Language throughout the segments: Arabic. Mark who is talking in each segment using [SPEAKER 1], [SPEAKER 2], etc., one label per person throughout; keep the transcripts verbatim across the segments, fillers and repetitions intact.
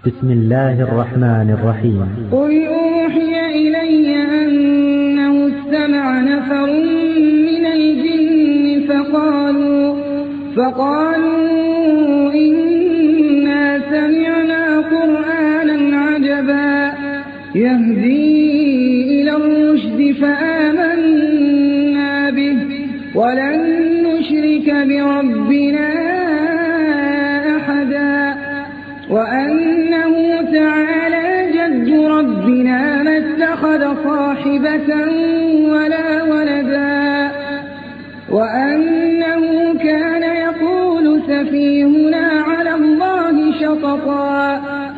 [SPEAKER 1] بسم الله الرحمن الرحيم.
[SPEAKER 2] قل أوحي إلي أنه استمع نفر من الجن فقالوا, فقالوا إنا سمعنا قرآنا عجبا يهدي إلى الرشد فآمنا به ولن نشرك بربنا أحدا وأنه تعالى جد ربنا ما اتخذ صاحبة ولا ولدا وأنه كان يقول سفيهنا على الله شططا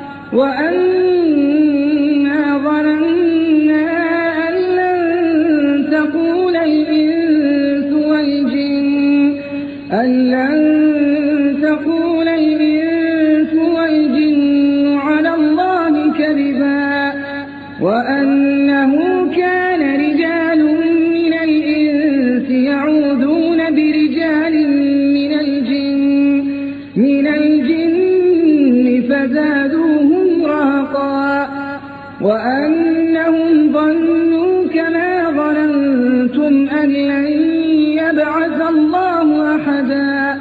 [SPEAKER 2] وأنا ظننا أن لن تقول الإنس والجن أن لن تقول الإنس والجن على الله كذبا وأنه كان رجال من الإنس يعوذون برجال من الجن من الجن فزادوهم رهقا وأنهم ظنوا كما ظننتم أن لن يبعث الله أحدا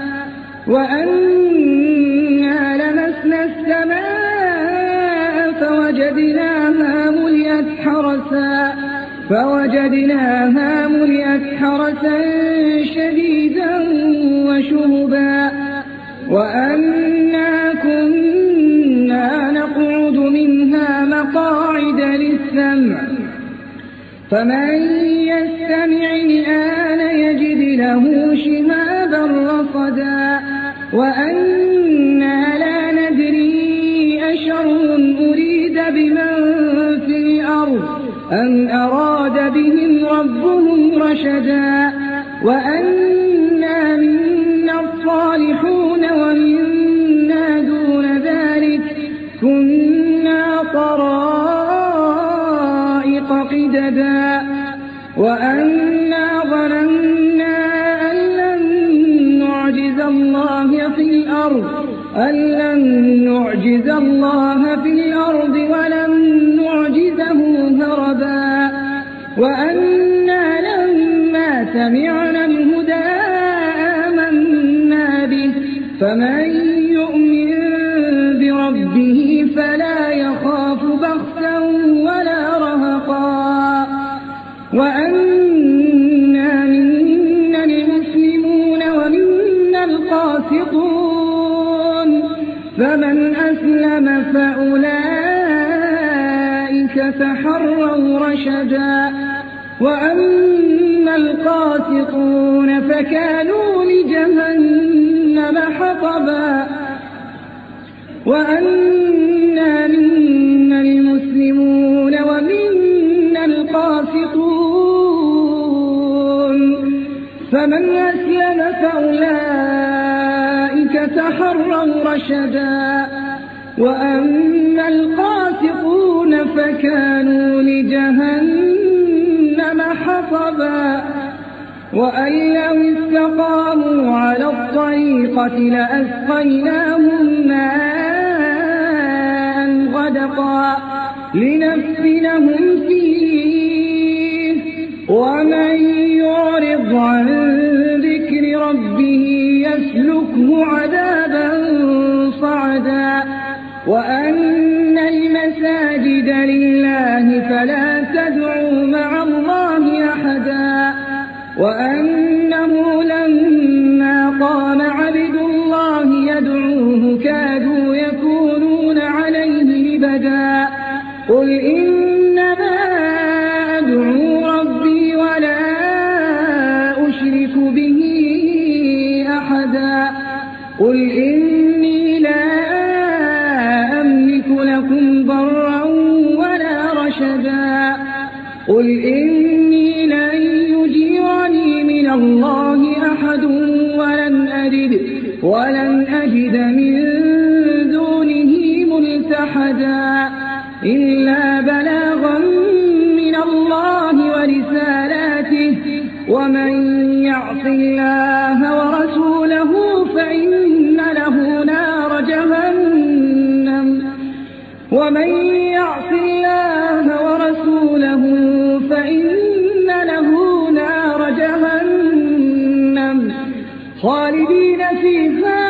[SPEAKER 2] وأنا لمسنا السماء فوجدناها ملئت حرسا فوجدناها ملئت حرسا شديدا وشهبا وأنا كنا نقعد منها مقاعد للسمع فمن يستمع الآن يجد له شهابا رصدا وأنا لا ندري أشر أريد بمن في الأرض أم أراد بهم ربهم رشدا وأنا منا الصالحون ومنا دون ذلك كنا طرائق قددا وأنا ظننا أن لن نعجز الله في الأرض أن لن نعجز الله في الأرض ولن نعجزه هربا وأنا لما سمعنا الهدى آمنا به فمن يؤمن بربه فلا يخاف بخسا ولا رهقا وأنا منا المسلمون ومنا القاسطون فمن أسلم فأولئك تحروا رشدا وأما القاسطون فكانوا لجهنم حطبا وأنا منا المسلمون ومنا القاسطون فمن أسلم فأولئك تحروا رشدا وأما القاسطون فكانوا لجهنم حطبا وأن لو استقاموا على الطريقة لأسقيناهم ماء غدقا لنفتنهم فيه ومن يعرض عن ذكر ربه يسلكه عذابا صعدا وأن المساجد لله فلا تدعوا مع الله أحدا وأنه لما قام عبد الله يدعوه كادوا يكونون عليه لبدا قل إنما أدعو ربي ولا أشرك به أحدا قل إني لا أملك لكم ضرا ولا رشدا قل إني لن يجيرني من الله أحد ولن أجد ولن أجد من دونه ملتحدا إلا بلاغا من الله ورسالاته ومن يعص الله ورسوله فإن له نار جهنم ومن يعص الله ورسوله فإن له نار جهنم خالدين فيها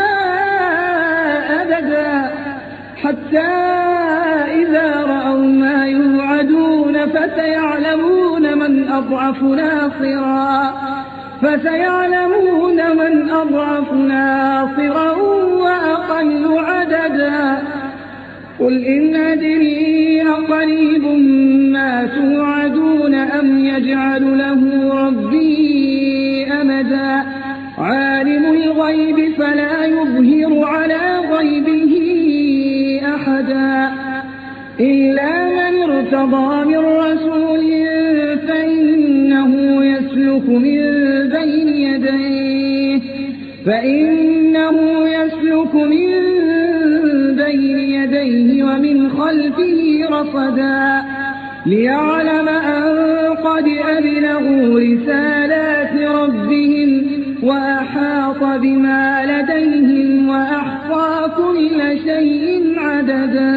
[SPEAKER 2] أبدا حتى إذا رأوا ما يوعدون فسيعلمون من أضعف ناصرا فسيعلمون من أضعف ناصرا وأقل عددا قل إن أدري أقريب ما توعدون أم يجعل له ربي أمدا عالم الغيب فلا يظهر على غيبه أحدا إلا من ارتضى من رسول فإنه يسلك من بين يديه فإنه يسلك من بين يديه ومن خلفه رصدا ليعلم أن قد أبلغوا رسالات ربهم وأحاط بما لديهم وأحصى كل شيء عددا.